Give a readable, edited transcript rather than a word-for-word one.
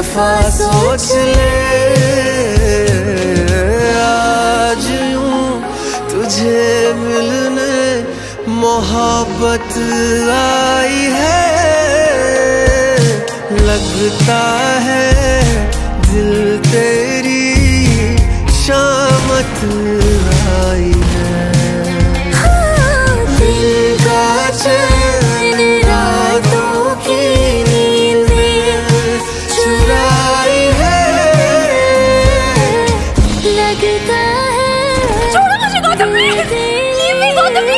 दफा सोच ले, आज यूं तुझे मिलने मोहब्बत आई है। लगता है दिल तेरी शामत आई है। दिल का चैन रातों की नींद चुराई है। लगता है छोड़ो मुझे Gautam, please, leave me, Gautam.